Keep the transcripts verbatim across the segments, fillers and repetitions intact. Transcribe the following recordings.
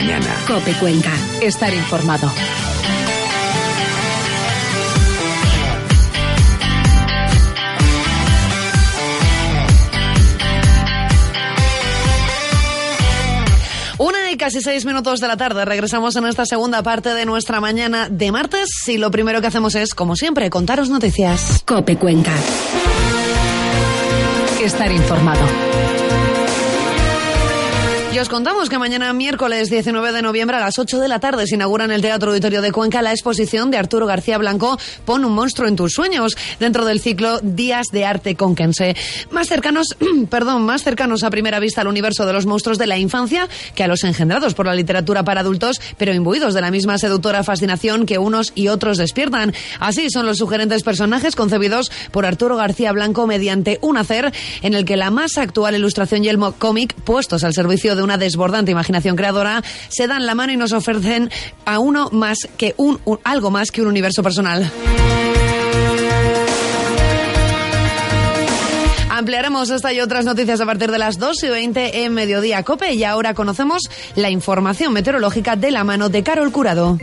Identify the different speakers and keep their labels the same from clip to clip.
Speaker 1: mañana.
Speaker 2: COPE Cuenca. Estar informado.
Speaker 3: Una y casi seis minutos de la tarde. Regresamos en esta segunda parte de nuestra mañana de martes y lo primero que hacemos es, como siempre, contaros noticias.
Speaker 2: COPE Cuenca. Estar informado.
Speaker 3: Y os contamos que mañana miércoles diecinueve de noviembre a las ocho de la tarde se inaugura en el Teatro Auditorio de Cuenca la exposición de Arturo García Blanco, Pon un monstruo en tus sueños, dentro del ciclo Días de Arte Conquense. Más cercanos, perdón, más cercanos a primera vista al universo de los monstruos de la infancia que a los engendrados por la literatura para adultos, pero imbuidos de la misma seductora fascinación que unos y otros despiertan. Así son los sugerentes personajes concebidos por Arturo García Blanco mediante un hacer en el que la más actual ilustración y el cómic, puestos al servicio de una desbordante imaginación creadora, se dan la mano y nos ofrecen a uno más que un, un algo más que un universo personal. Ampliaremos esta y otras noticias a partir de las dos y veinte en Mediodía COPE y ahora conocemos la información meteorológica de la mano de Carol Curado.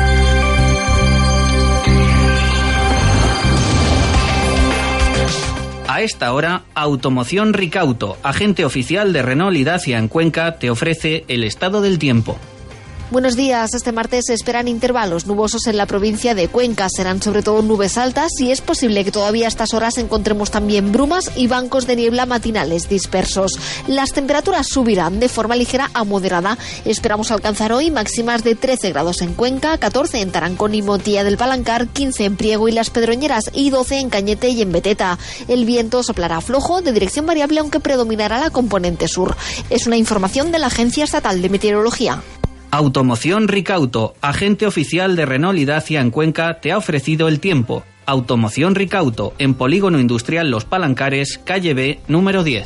Speaker 4: A esta hora, Automoción Ricauto, agente oficial de Renault y Dacia en Cuenca, te ofrece el estado del tiempo.
Speaker 5: Buenos días. Este martes se esperan intervalos nubosos en la provincia de Cuenca. Serán sobre todo nubes altas y es posible que todavía a estas horas encontremos también brumas y bancos de niebla matinales dispersos. Las temperaturas subirán de forma ligera a moderada. Esperamos alcanzar hoy máximas de trece grados en Cuenca, catorce en Tarancón y Montilla del Palancar, quince en Priego y Las Pedroñeras y doce en Cañete y en Beteta. El viento soplará flojo de dirección variable aunque predominará la componente sur. Es una información de la Agencia Estatal de Meteorología.
Speaker 4: Automoción Ricauto, agente oficial de Renault y Dacia en Cuenca, te ha ofrecido el tiempo. Automoción Ricauto, en Polígono Industrial Los Palancares, calle B, número diez.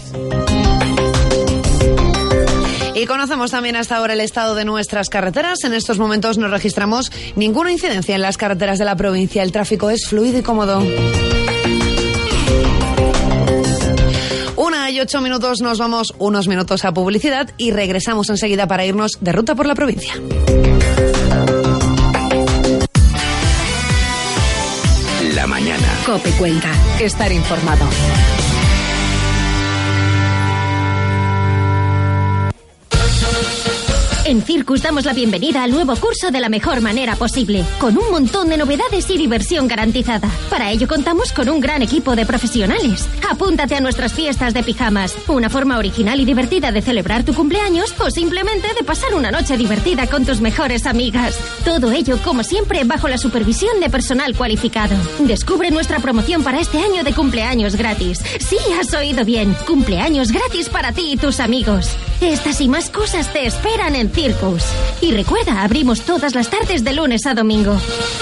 Speaker 3: Y conocemos también hasta ahora el estado de nuestras carreteras. En estos momentos no registramos ninguna incidencia en las carreteras de la provincia. El tráfico es fluido y cómodo. Una y ocho minutos, nos vamos unos minutos a publicidad y regresamos enseguida para irnos de ruta por la provincia.
Speaker 1: La mañana.
Speaker 2: COPE Cuenca. Estar informado.
Speaker 6: En Circus damos la bienvenida al nuevo curso de la mejor manera posible, con un montón de novedades y diversión garantizada. Para ello contamos con un gran equipo de profesionales. Apúntate a nuestras fiestas de pijamas, una forma original y divertida de celebrar tu cumpleaños o simplemente de pasar una noche divertida con tus mejores amigas. Todo ello, como siempre, bajo la supervisión de personal cualificado. Descubre nuestra promoción para este año de cumpleaños gratis. Sí, has oído bien, cumpleaños gratis para ti y tus amigos. Estas y más cosas te esperan en Circus. Y recuerda, abrimos todas las tardes de lunes a domingo.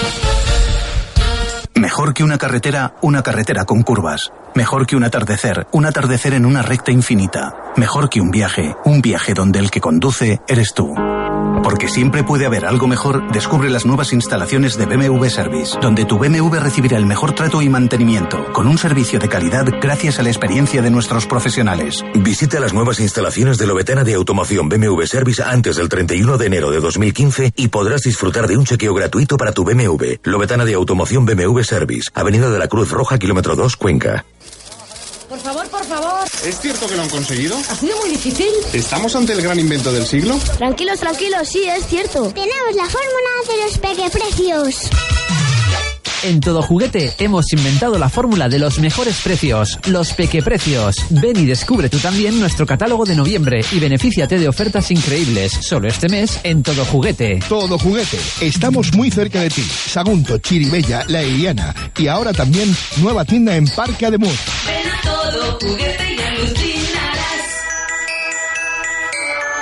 Speaker 7: Mejor que una carretera, una carretera con curvas. Mejor que un atardecer, un atardecer en una recta infinita. Mejor que un viaje, un viaje donde el que conduce eres tú. Porque siempre puede haber algo mejor, descubre las nuevas instalaciones de B M W Service, donde tu B M W recibirá el mejor trato y mantenimiento, con un servicio de calidad gracias a la experiencia de nuestros profesionales.
Speaker 8: Visita las nuevas instalaciones de Lovetana de Automoción B M W Service antes del treinta y uno de enero de dos mil quince y podrás disfrutar de un chequeo gratuito para tu B M W. Lovetana de Automoción B M W Service, Avenida de la Cruz Roja, kilómetro dos, Cuenca.
Speaker 9: Por favor, por favor.
Speaker 10: ¿Es cierto que lo han conseguido?
Speaker 9: ¿Ha sido muy difícil?
Speaker 10: ¿Estamos ante el gran invento del siglo?
Speaker 9: Tranquilos, tranquilos, sí, es cierto.
Speaker 11: Tenemos la fórmula de los pequeprecios.
Speaker 12: En Todo Juguete hemos inventado la fórmula de los mejores precios, los pequeprecios. Ven y descubre tú también nuestro catálogo de noviembre y benefíciate de ofertas increíbles. Solo este mes en Todo Juguete.
Speaker 13: Todo Juguete. Estamos muy cerca de ti. Sagunto, Chiribella, La Iriana. Y ahora también nueva tienda en Parque Ademuz.
Speaker 14: Ven a Todo Juguete y alucinarás.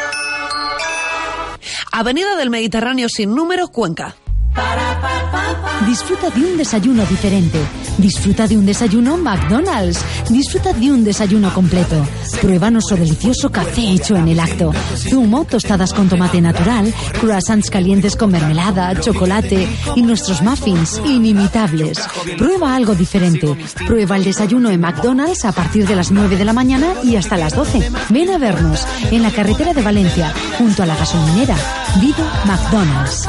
Speaker 3: Avenida del Mediterráneo sin número, Cuenca.
Speaker 14: Para, pa, pa, pa.
Speaker 15: Disfruta de un desayuno diferente. Disfruta de un desayuno McDonald's. Disfruta de un desayuno completo. Prueba nuestro delicioso café hecho en el acto. Zumo, tostadas con tomate natural, croissants calientes con mermelada, chocolate y nuestros muffins inimitables. Prueba algo diferente. Prueba el desayuno en McDonald's a partir de las nueve de la mañana y hasta las doce. Ven a vernos en la carretera de Valencia, junto a la gasolinera. Vive McDonald's.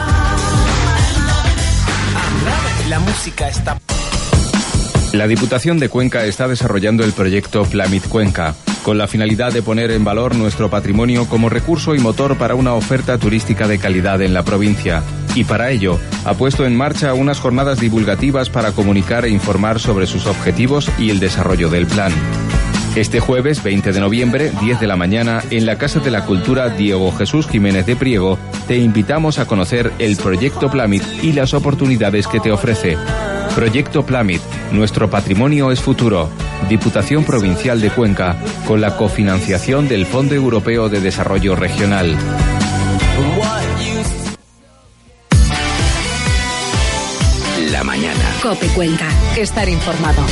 Speaker 16: La música está...
Speaker 17: La Diputación de Cuenca está desarrollando el proyecto Plamit Cuenca, con la finalidad de poner en valor nuestro patrimonio como recurso y motor para una oferta turística de calidad en la provincia. Y para ello, ha puesto en marcha unas jornadas divulgativas para comunicar e informar sobre sus objetivos y el desarrollo del plan. Este jueves veinte de noviembre, diez de la mañana, en la Casa de la Cultura Diego Jesús Jiménez de Priego, te invitamos a conocer el Proyecto Plamit y las oportunidades que te ofrece. Proyecto Plamit, nuestro patrimonio es futuro. Diputación Provincial de Cuenca, con la cofinanciación del Fondo Europeo de Desarrollo Regional.
Speaker 1: La mañana.
Speaker 2: COPE Cuenca. Estar informado.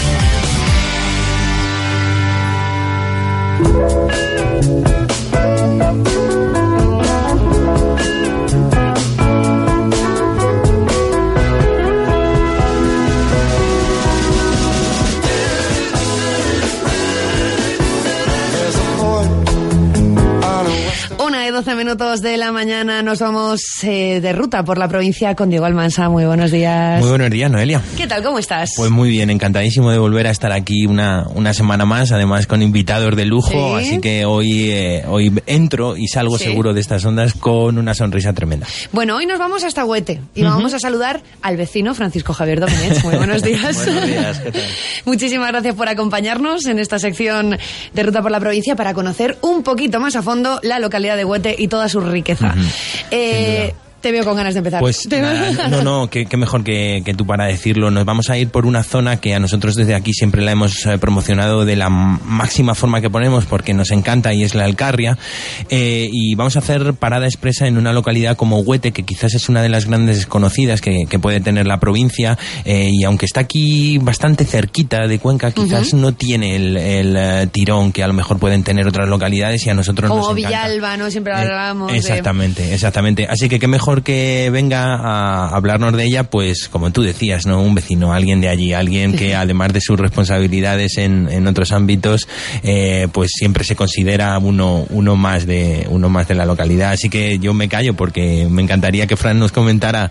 Speaker 3: Una y doce minutos de la mañana nos vamos eh, de ruta por la provincia con Diego Almansa. Muy buenos días.
Speaker 18: Muy buenos días, Noelia.
Speaker 3: ¿Qué tal? ¿Cómo estás?
Speaker 18: Pues muy bien, encantadísimo de volver a estar aquí una, una semana más, además con invitados de lujo, ¿sí? Así que hoy, eh, hoy entro y salgo ¿sí? seguro de estas ondas con una sonrisa tremenda.
Speaker 3: Bueno, hoy nos vamos hasta Huete y uh-huh. vamos a saludar al vecino Francisco Javier Domenech. Muy buenos días.
Speaker 18: Buenos días, ¿qué tal?
Speaker 3: Muchísimas gracias por acompañarnos en esta sección de Ruta por la Provincia para conocer un poquito más a fondo la localidad de Huete y toda su riqueza. Uh-huh. Eh... Te veo con ganas de empezar.
Speaker 18: Pues nada, no, no, qué, qué mejor que, que tú para decirlo. Nos vamos a ir por una zona que a nosotros desde aquí siempre la hemos eh, promocionado de la máxima forma que ponemos porque nos encanta y es la Alcarria. Eh, y vamos a hacer parada expresa en una localidad como Huete, que quizás es una de las grandes desconocidas que, que puede tener la provincia. Eh, y aunque está aquí bastante cerquita de Cuenca, quizás uh-huh. no tiene el, el uh, tirón que a lo mejor pueden tener otras localidades y a nosotros
Speaker 3: como
Speaker 18: nos encanta.
Speaker 3: Como Villalba, ¿no? Siempre hablábamos.
Speaker 18: Eh, exactamente, de... exactamente. Así que qué mejor que venga a hablarnos de ella, pues como tú decías, ¿no? Un vecino, alguien de allí, alguien que además de sus responsabilidades en, en otros ámbitos, eh, pues siempre se considera uno, uno más de, uno más de la localidad. Así que yo me callo porque me encantaría que Fran nos comentara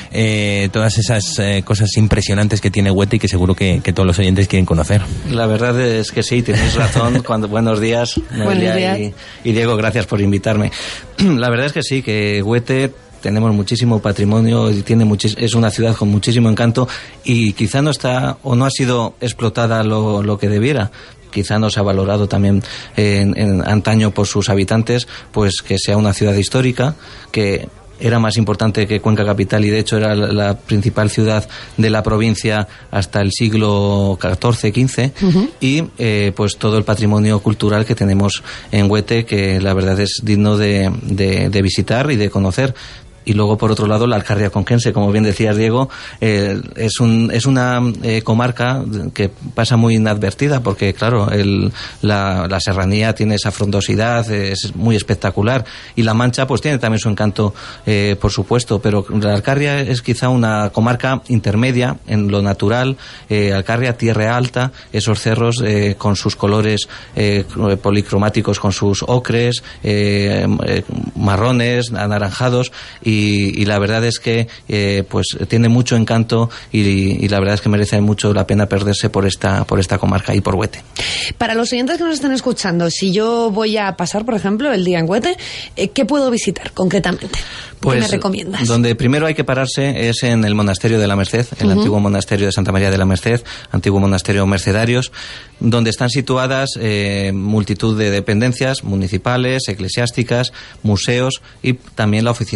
Speaker 18: eh, todas esas eh, cosas impresionantes que tiene Huete y que seguro que, que todos los oyentes quieren conocer.
Speaker 4: La verdad es que sí, tienes razón. Cuando, buenos días, Noelia
Speaker 3: buenos días.
Speaker 4: Y, y Diego, gracias por invitarme. La verdad es que sí, que Huete tenemos muchísimo patrimonio y tiene muchis- es una ciudad con muchísimo encanto y quizá no está o no ha sido explotada lo, lo que debiera. Quizá no se ha valorado también en, en antaño por sus habitantes, pues que sea una ciudad histórica, que era más importante que Cuenca capital y de hecho era la, la principal ciudad de la provincia hasta el siglo catorce, quince uh-huh. y eh, pues todo el patrimonio cultural que tenemos en Huete, que la verdad es digno de, de, de visitar y de conocer. Y luego, por otro lado, la Alcarria conquense, como bien decías, Diego, eh, es un es una eh, comarca que pasa muy inadvertida porque, claro, el, la, la serranía tiene esa frondosidad, es muy espectacular. Y La Mancha, pues tiene también su encanto, eh, por supuesto, pero la Alcarria es quizá una comarca intermedia en lo natural. Eh, Alcarria, tierra alta, esos cerros eh, con sus colores eh, policromáticos, con sus ocres, eh, eh, marrones, anaranjados, y Y, y la verdad es que eh, pues tiene mucho encanto y, y la verdad es que merece mucho la pena perderse por esta por esta comarca y por Huete.
Speaker 3: Para los oyentes que nos están escuchando, si yo voy a pasar, por ejemplo, el día en Huete, eh, ¿qué puedo visitar concretamente?
Speaker 4: Pues,
Speaker 3: ¿qué me recomiendas?
Speaker 4: Donde primero hay que pararse es en el monasterio de la Merced, el uh-huh. antiguo monasterio de Santa María de la Merced, antiguo monasterio Mercedarios, donde están situadas eh, multitud de dependencias municipales, eclesiásticas, museos y también la oficina de turismo.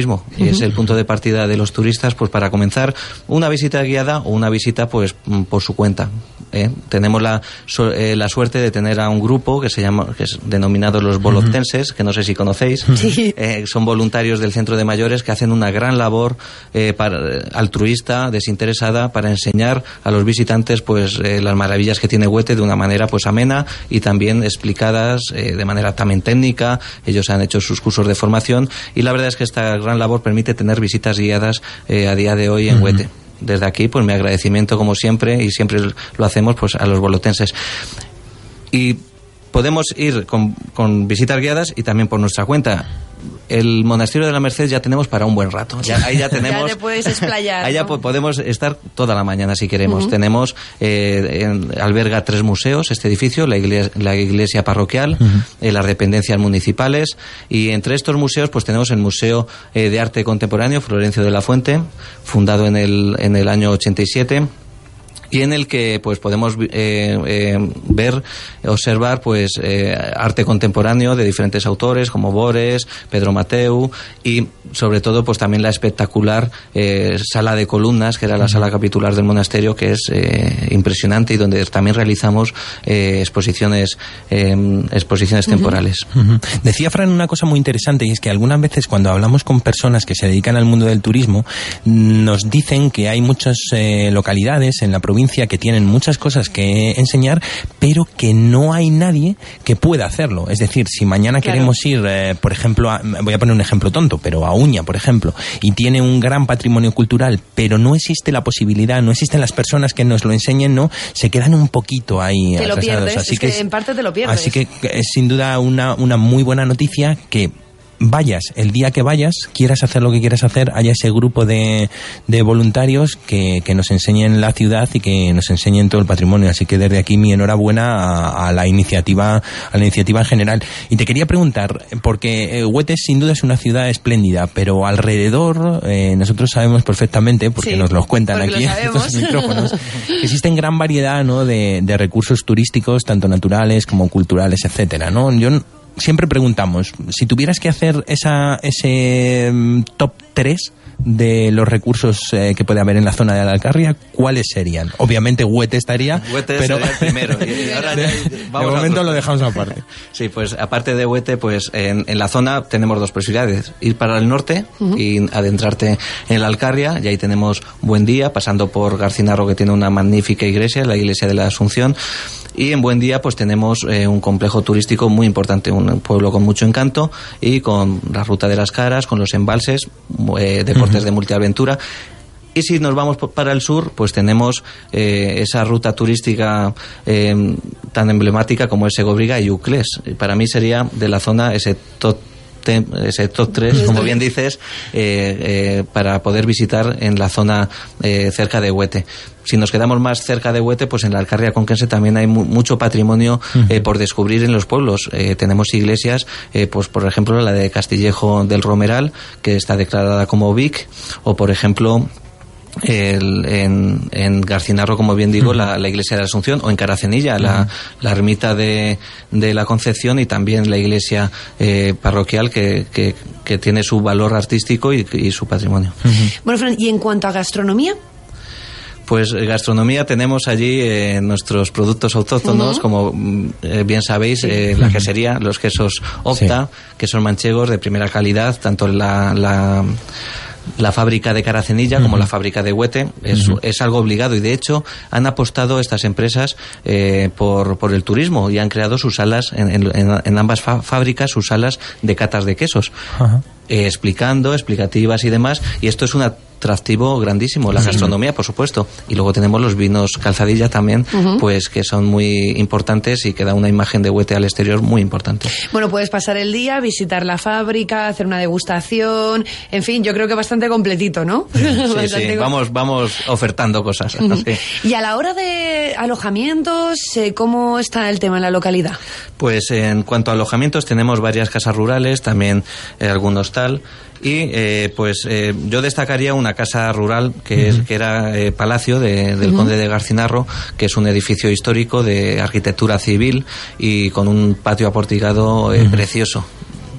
Speaker 4: turismo. Uh-huh. Y es el punto de partida de los turistas, pues para comenzar una visita guiada o una visita pues por su cuenta. ¿eh? Tenemos la, su, eh, la suerte de tener a un grupo que se llama, que es denominado los bolotenses, uh-huh. que no sé si conocéis. Sí. Eh, son voluntarios del Centro de Mayores que hacen una gran labor eh, para, altruista, desinteresada, para enseñar a los visitantes pues eh, las maravillas que tiene Huete de una manera pues amena y también explicadas eh, de manera también técnica. Ellos han hecho sus cursos de formación y la verdad es que esta gran labor permite tener visitas guiadas eh, a día de hoy en uh-huh. Huete. Desde aquí, pues mi agradecimiento como siempre, y siempre lo hacemos pues a los bolotenses. Y podemos ir con, con visitas guiadas y también por nuestra cuenta. El monasterio de la Merced ya tenemos para un buen rato. Ya, ahí ya tenemos.
Speaker 3: Ya te puedes explayar.
Speaker 4: Ahí ya ¿no? podemos estar toda la mañana si queremos. Uh-huh. Tenemos, eh, en, alberga tres museos este edificio, la iglesia, la iglesia parroquial, uh-huh. eh, las dependencias municipales, y entre estos museos pues tenemos el Museo eh, de Arte Contemporáneo Florencio de la Fuente, fundado en el, en el año ochenta y siete. Y en el que pues podemos eh, eh, ver, observar pues eh, arte contemporáneo de diferentes autores como Bores, Pedro Mateu, y sobre todo pues también la espectacular eh, sala de columnas, que era la sala capitular del monasterio, que es eh, impresionante y donde también realizamos eh, exposiciones eh, exposiciones temporales.
Speaker 18: Uh-huh. Uh-huh. Decía Fran una cosa muy interesante, y es que algunas veces cuando hablamos con personas que se dedican al mundo del turismo, nos dicen que hay muchas eh, localidades en la provincia que tienen muchas cosas que enseñar, pero que no hay nadie que pueda hacerlo. Es decir, si mañana claro. queremos ir, eh, por ejemplo, a, voy a poner un ejemplo tonto, pero a Uña, por ejemplo, y tiene un gran patrimonio cultural, pero no existe la posibilidad, no existen las personas que nos lo enseñen, no, se quedan un poquito ahí
Speaker 3: te
Speaker 18: atrasados.
Speaker 3: Lo pierdes,
Speaker 18: así
Speaker 3: es
Speaker 18: que
Speaker 3: que en parte te lo pierdes.
Speaker 18: Así que es sin duda una, una muy buena noticia que vayas, el día que vayas, quieras hacer lo que quieras hacer, haya ese grupo de, de voluntarios que, que nos enseñen la ciudad y que nos enseñen todo el patrimonio. Así que desde aquí mi enhorabuena a, a la iniciativa, a la iniciativa en general. Y te quería preguntar, porque Huete sin duda es una ciudad espléndida, pero alrededor, eh, nosotros sabemos perfectamente, porque sí, nos los cuentan aquí en estos micrófonos, que existen gran variedad, ¿no?, de, de recursos turísticos, tanto naturales como culturales, etcétera, ¿no? Yo siempre preguntamos, si tuvieras que hacer esa ese um, top tres de los recursos eh, que puede haber en la zona de la Alcarria, ¿cuáles serían? Obviamente Huete estaría,
Speaker 4: Huete
Speaker 18: pero
Speaker 4: sería el primero. Y ahora
Speaker 18: de,
Speaker 4: ya vamos
Speaker 18: de momento
Speaker 4: a
Speaker 18: lo dejamos aparte.
Speaker 4: Sí, pues aparte de Huete, pues en, en la zona tenemos dos posibilidades: ir para el norte uh-huh. y adentrarte en la Alcarria, y ahí tenemos Buendía, pasando por Garcinarro, que tiene una magnífica iglesia, la iglesia de la Asunción. Y en Buendía pues tenemos eh, un complejo turístico muy importante, un pueblo con mucho encanto, y con la Ruta de las Caras, con los embalses, eh, deportes uh-huh. de multiaventura. Y si nos vamos para el sur, pues tenemos eh, esa ruta turística eh, tan emblemática como es Segobriga y Uclés. Para mí sería de la zona ese top ese top tres, como bien dices, eh, eh, para poder visitar en la zona eh, cerca de Huete. Si nos quedamos más cerca de Huete, pues en la Alcarria Conquense también hay mu- mucho patrimonio eh, por descubrir en los pueblos. Eh, tenemos iglesias, eh, pues por ejemplo la de Castillejo del Romeral, que está declarada como V I C, o por ejemplo El, en, en Garcinarro, como bien digo, uh-huh. la, la iglesia de la Asunción, o en Caracenilla, uh-huh. la, la ermita de, de la Concepción, y también la iglesia eh, parroquial que, que, que tiene su valor artístico y, y su patrimonio.
Speaker 3: Uh-huh. Bueno, Fran, ¿y en cuanto a gastronomía?
Speaker 4: Pues gastronomía, tenemos allí eh, nuestros productos autóctonos, uh-huh. como eh, bien sabéis, sí. eh, la quesería, los quesos Opta, sí. quesos manchegos de primera calidad, tanto la... la la fábrica de Caracenilla uh-huh. como la fábrica de Huete. Es, uh-huh. es algo obligado, y de hecho han apostado estas empresas eh, por, por el turismo, y han creado sus salas en, en, en ambas fa- fábricas, sus salas de catas de quesos, uh-huh. eh, explicando, explicativas y demás, y esto es un atractivo grandísimo, la sí. gastronomía, por supuesto. Y luego tenemos los vinos Calzadilla también, uh-huh. pues que son muy importantes y que da una imagen de Huete al exterior muy importante.
Speaker 3: Bueno, puedes pasar el día, visitar la fábrica, hacer una degustación, en fin, yo creo que bastante completito, ¿no?
Speaker 4: Sí, sí, vamos, vamos ofertando cosas. Uh-huh.
Speaker 3: Y a la hora de alojamientos, ¿cómo está el tema en la localidad?
Speaker 4: Pues en cuanto a alojamientos, tenemos varias casas rurales, también eh, algún hostal. Y eh, pues eh, yo destacaría una casa rural que, uh-huh. es, que era eh, Palacio de, del uh-huh. Conde de Garcinarro, que es un edificio histórico de arquitectura civil y con un patio aporticado eh, uh-huh. precioso.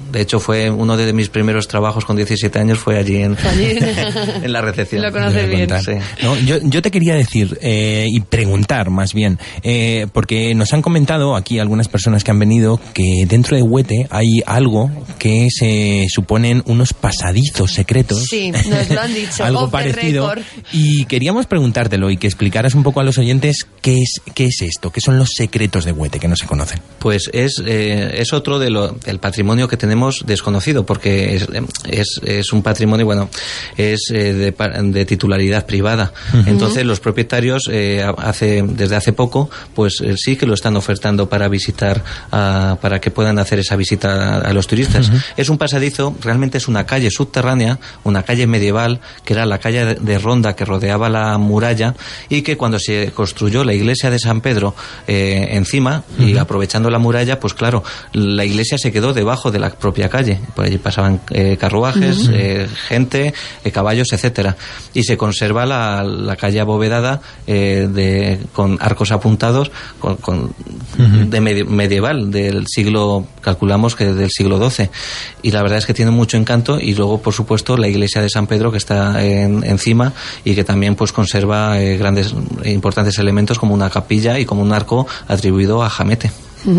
Speaker 4: de hecho fue uno de mis primeros trabajos con diecisiete años, fue allí en, en la recepción.
Speaker 3: Lo conoces bien.
Speaker 4: Sí.
Speaker 18: No, yo, yo te quería decir eh, y preguntar más bien, eh, porque nos han comentado aquí algunas personas que han venido que dentro de Huete hay algo que se suponen unos pasadizos secretos.
Speaker 3: Sí, nos lo han dicho.
Speaker 18: Algo parecido. Y queríamos preguntártelo y que explicaras un poco a los oyentes qué es, qué es esto, qué son los secretos de Huete que no se conocen.
Speaker 4: Pues es, eh, es otro de lo, del patrimonio que tenemos desconocido, porque es, es, es un patrimonio, bueno, es eh, de, de titularidad privada. Uh-huh. Entonces los propietarios eh, hace, desde hace poco, pues eh, sí que lo están ofertando para visitar, a, para que puedan hacer esa visita a, a los turistas. Uh-huh. Es un pasadizo, realmente es una calle subterránea, una calle medieval, que era la calle de, de Ronda que rodeaba la muralla, y que cuando se construyó la iglesia de San Pedro eh, encima, uh-huh. y aprovechando la muralla, pues claro, la iglesia se quedó debajo de la propia calle. Por allí pasaban eh, carruajes, uh-huh. eh, gente, eh, caballos, etcétera. Y se conserva la, la calle abovedada eh, de, con arcos apuntados con, con, uh-huh. de medio, medieval, del siglo, calculamos que del siglo doce. Y la verdad es que tiene mucho encanto. Y luego, por supuesto, la iglesia de San Pedro, que está en, encima y que también pues conserva eh, grandes e importantes elementos como una capilla y como un arco atribuido a Jamete.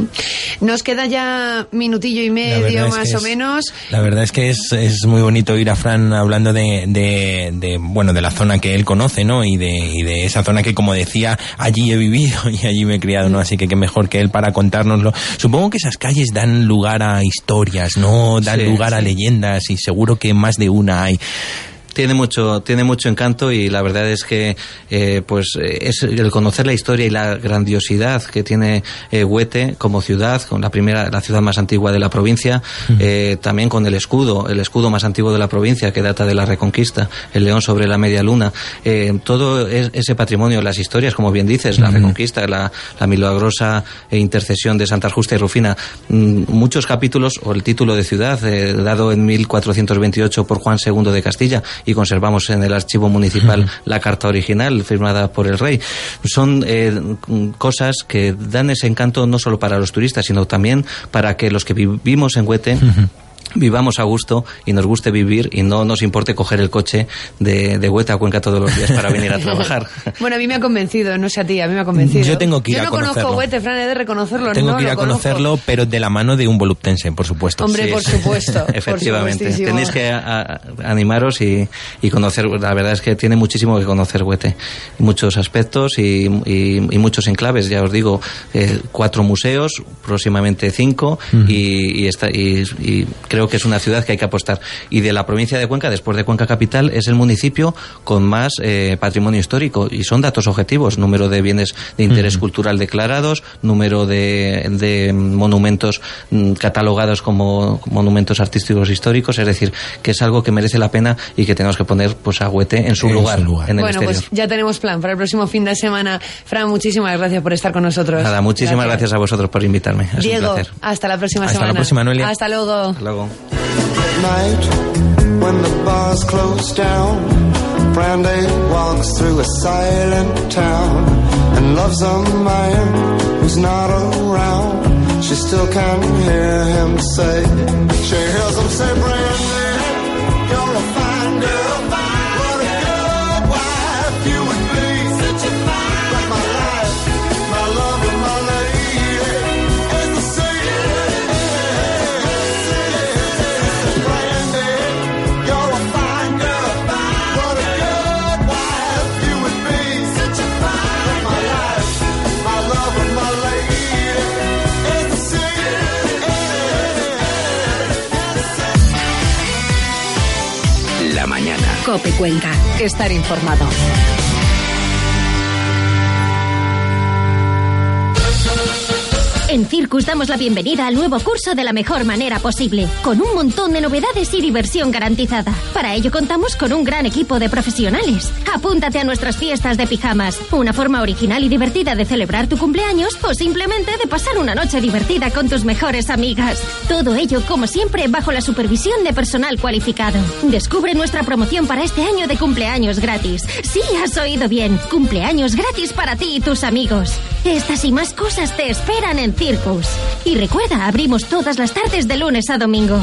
Speaker 3: Nos queda ya minutillo y medio más
Speaker 18: es,
Speaker 3: o menos.
Speaker 18: La verdad es que es, es muy bonito oír a Fran hablando de, de, de bueno de la zona que él conoce, ¿no? Y de, y de esa zona que, como decía, allí he vivido y allí me he criado, ¿no? Así que qué mejor que él para contárnoslo. Supongo que esas calles dan lugar a historias, ¿no? Dan sí, lugar sí. a leyendas, y seguro que más de una hay.
Speaker 4: Tiene mucho, tiene mucho encanto, y la verdad es que eh, pues es el conocer la historia y la grandiosidad que tiene eh, Huete como ciudad, con la primera, la ciudad más antigua de la provincia, uh-huh. eh, también con el escudo, el escudo más antiguo de la provincia, que data de la Reconquista, el león sobre la media luna, eh, todo es, ese patrimonio, las historias, como bien dices, uh-huh. la Reconquista, la, la milagrosa intercesión de Santa Justa y Rufina, mm, muchos capítulos, o el título de ciudad eh, dado en mil cuatrocientos veintiocho por Juan segundo de Castilla, y conservamos en el archivo municipal uh-huh. la carta original firmada por el rey. Son eh, cosas que dan ese encanto no solo para los turistas, sino también para que los que vivimos en Huete uh-huh. vivamos a gusto y nos guste vivir, y no nos importe coger el coche de, de Huete a Cuenca todos los días para venir a trabajar.
Speaker 3: Bueno, a mí me ha convencido, no sé a ti, a mí me ha convencido.
Speaker 18: Yo tengo que ir
Speaker 3: Yo
Speaker 18: a
Speaker 3: no
Speaker 18: conocerlo.
Speaker 3: conozco Huete, Fran, he de reconocerlo.
Speaker 18: Tengo
Speaker 3: no
Speaker 18: que ir a conocerlo, conozco. Pero de la mano de un voluptense, por supuesto.
Speaker 3: Hombre,
Speaker 4: sí,
Speaker 3: por
Speaker 4: sí.
Speaker 3: supuesto.
Speaker 4: Efectivamente.
Speaker 3: Por
Speaker 4: Tenéis que a, a, animaros y, y conocer. La verdad es que tiene muchísimo que conocer Huete. Muchos aspectos y, y, y muchos enclaves. Ya os digo, eh, cuatro museos, próximamente cinco, uh-huh. y, y, está, y, y creo que es una ciudad que hay que apostar. Y de la provincia de Cuenca, después de Cuenca capital, es el municipio con más eh, patrimonio histórico, y son datos objetivos: número de bienes de interés uh-huh. cultural declarados, número de, de monumentos mm, catalogados como monumentos artísticos históricos. Es decir, que es algo que merece la pena y que tenemos que poner pues a Huete en su en lugar, su lugar. En el
Speaker 3: bueno,
Speaker 4: exterior.
Speaker 3: Pues ya tenemos plan para el próximo fin de semana. Fran, muchísimas gracias por estar con nosotros.
Speaker 4: Nada, muchísimas gracias, gracias a vosotros por invitarme. Es
Speaker 3: Diego,
Speaker 4: un placer.
Speaker 3: Hasta la próxima
Speaker 18: hasta
Speaker 3: semana.
Speaker 18: La próxima, Noelia.
Speaker 3: Hasta luego.
Speaker 4: Hasta luego.
Speaker 19: Night, when the bars close down, Brandy walks through a silent town, and loves a man who's not around. She still can hear him say, she hears him say, Brandy, you're a fine girl, what a good wife you would be, such a fine, like my life, my love and my lady, is the sea.
Speaker 1: La mañana.
Speaker 2: COPE Cuenca. Estar informado.
Speaker 6: En Circus damos la bienvenida al nuevo curso de la mejor manera posible, con un montón de novedades y diversión garantizada. Para ello contamos con un gran equipo de profesionales. Apúntate a nuestras fiestas de pijamas, una forma original y divertida de celebrar tu cumpleaños, o simplemente de pasar una noche divertida con tus mejores amigas. Todo ello, como siempre, bajo la supervisión de personal cualificado. Descubre nuestra promoción para este año de cumpleaños gratis. Sí, has oído bien, cumpleaños gratis para ti y tus amigos. Estas y más cosas te esperan en Circus. Y recuerda, abrimos todas las tardes de lunes a domingo.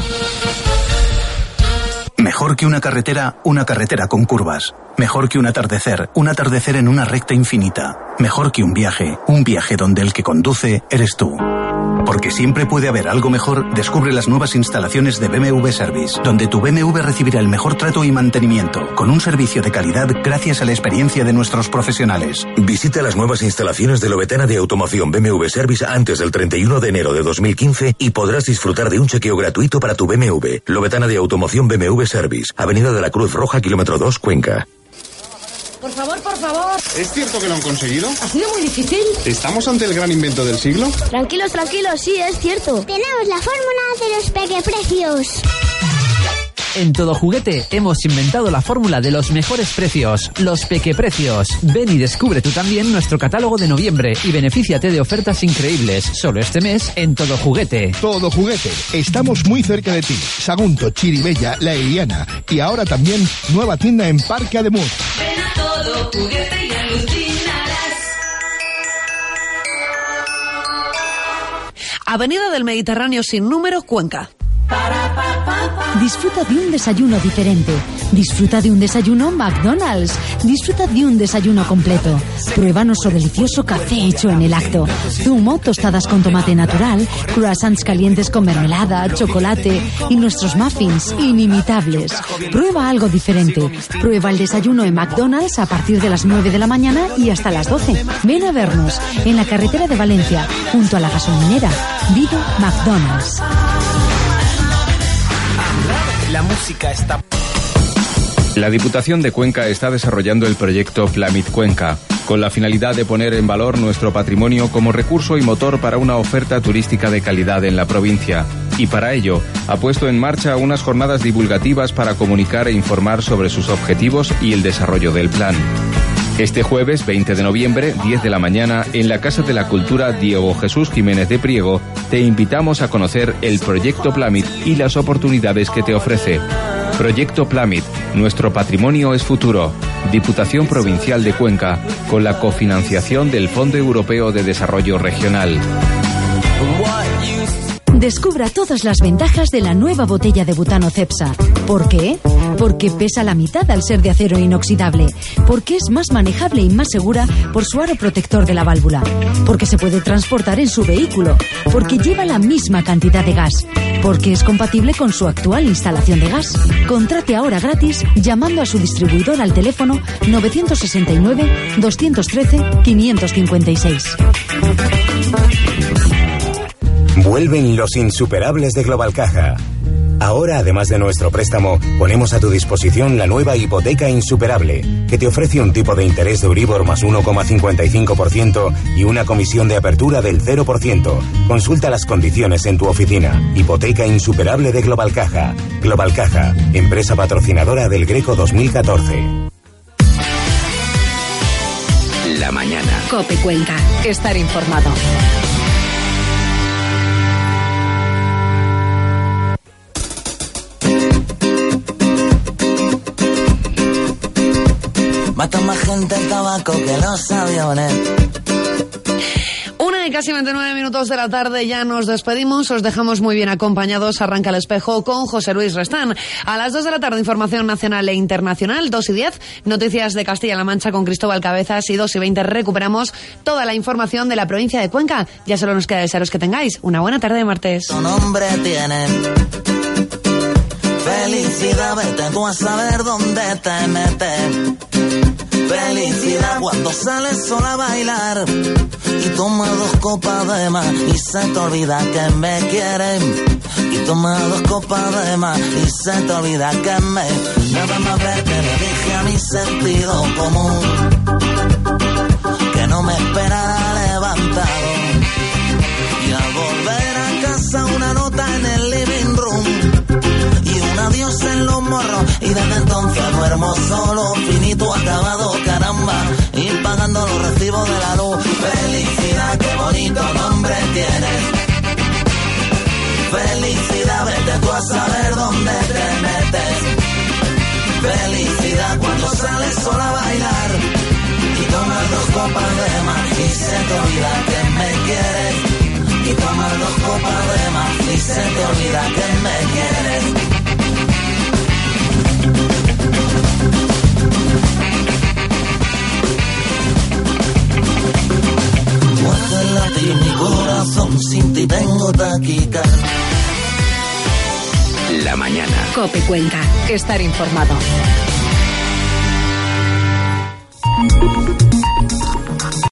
Speaker 7: Mejor que una carretera, una carretera con curvas. Mejor que un atardecer, un atardecer en una recta infinita. Mejor que un viaje, un viaje donde el que conduce eres tú. Porque siempre puede haber algo mejor, descubre las nuevas instalaciones de B M W Service, donde tu B M W recibirá el mejor trato y mantenimiento, con un servicio de calidad gracias a la experiencia de nuestros profesionales.
Speaker 8: Visita las nuevas instalaciones de Lobetana de Automoción B M W Service antes del treinta y uno de enero de dos mil quince y podrás disfrutar de un chequeo gratuito para tu B M W. Lobetana de Automoción B M W Service, Avenida de la Cruz Roja, kilómetro dos, Cuenca.
Speaker 9: Por favor, por favor.
Speaker 10: ¿Es cierto que lo han conseguido?
Speaker 9: ¿Ha sido muy difícil?
Speaker 10: ¿Estamos ante el gran invento del siglo?
Speaker 9: Tranquilos, tranquilos, sí, es cierto.
Speaker 11: Tenemos la fórmula de los pequeprecios.
Speaker 12: En Todo Juguete hemos inventado la fórmula de los mejores precios, los pequeprecios. Ven y descubre tú también nuestro catálogo de noviembre y benefíciate de ofertas increíbles. Solo este mes en Todo Juguete.
Speaker 13: Todo Juguete. Estamos muy cerca de ti. Sagunto, Chiribella, La Eliana. Y ahora también nueva tienda en Parque Ademuz.
Speaker 14: Ven a Todo Juguete y alucinarás.
Speaker 3: Avenida del Mediterráneo sin número, Cuenca.
Speaker 15: Disfruta de un desayuno diferente. Disfruta de un desayuno McDonald's. Disfruta de un desayuno completo. Prueba nuestro delicioso café hecho en el acto. Zumo, tostadas con tomate natural, croissants calientes con mermelada, chocolate y nuestros muffins inimitables. Prueba algo diferente. Prueba el desayuno en McDonald's a partir de las nueve de la mañana y hasta las doce. Ven a vernos en la carretera de Valencia, junto a la gasolinera. Vivo McDonald's.
Speaker 16: La música está...
Speaker 17: La Diputación de Cuenca está desarrollando el proyecto Plamit Cuenca, con la finalidad de poner en valor nuestro patrimonio como recurso y motor para una oferta turística de calidad en la provincia. Y para ello, ha puesto en marcha unas jornadas divulgativas para comunicar e informar sobre sus objetivos y el desarrollo del plan. Este jueves veinte de noviembre, diez de la mañana, en la Casa de la Cultura Diego Jesús Jiménez de Priego, te invitamos a conocer el Proyecto Plamit y las oportunidades que te ofrece. Proyecto Plamit, nuestro patrimonio es futuro. Diputación Provincial de Cuenca, con la cofinanciación del Fondo Europeo de Desarrollo Regional.
Speaker 15: Descubra todas las ventajas de la nueva botella de butano Cepsa. ¿Por qué? Porque pesa la mitad al ser de acero inoxidable. Porque es más manejable y más segura por su aro protector de la válvula. Porque se puede transportar en su vehículo. Porque lleva la misma cantidad de gas. Porque es compatible con su actual instalación de gas. Contrate ahora gratis llamando a su distribuidor al teléfono nueve seis nueve, dos uno tres, cinco cinco seis.
Speaker 20: Vuelven los insuperables de Global Caja. Ahora, además de nuestro préstamo, ponemos a tu disposición la nueva hipoteca insuperable, que te ofrece un tipo de interés de Euribor más uno coma cincuenta y cinco por ciento y una comisión de apertura del cero por ciento. Consulta las condiciones en tu oficina. Hipoteca insuperable de Global Caja. Global Caja, empresa patrocinadora del Greco dos mil catorce.
Speaker 1: La mañana.
Speaker 2: COPE Cuenca. Estar informado.
Speaker 21: Mata más gente el tabaco que los aviones.
Speaker 3: Una y casi veintinueve minutos de la tarde, ya nos despedimos, os dejamos muy bien acompañados. Arranca el espejo con José Luis Restán. A las dos de la tarde, información nacional e internacional. Dos y diez, noticias de Castilla-La Mancha con Cristóbal Cabezas. Y dos y veinte, recuperamos toda la información de la provincia de Cuenca. Ya solo nos queda desearos que tengáis una buena tarde de martes.
Speaker 21: Tu nombre tiene felicidad, vete tú a saber dónde te metes. Felicidad cuando sales sola a bailar y toma dos copas de más y se te olvida que me quieren. Y toma dos copas de más y se te olvida que me... Nada más verte le dije a mi sentido común que no me esperara levantado. Y al volver a casa una nota en el living room y un adiós en los morros, y desde entonces duermo solo, finito, acabado, caramba, y pagando los recibos de la luz. Felicidad, qué bonito nombre tienes. Felicidad, vete tú a saber dónde te metes. Felicidad cuando sales sola a bailar y tomas dos copas de más y se te olvida que me quieres. Y
Speaker 1: La mañana.
Speaker 2: Cope Cuenca. Estar informado.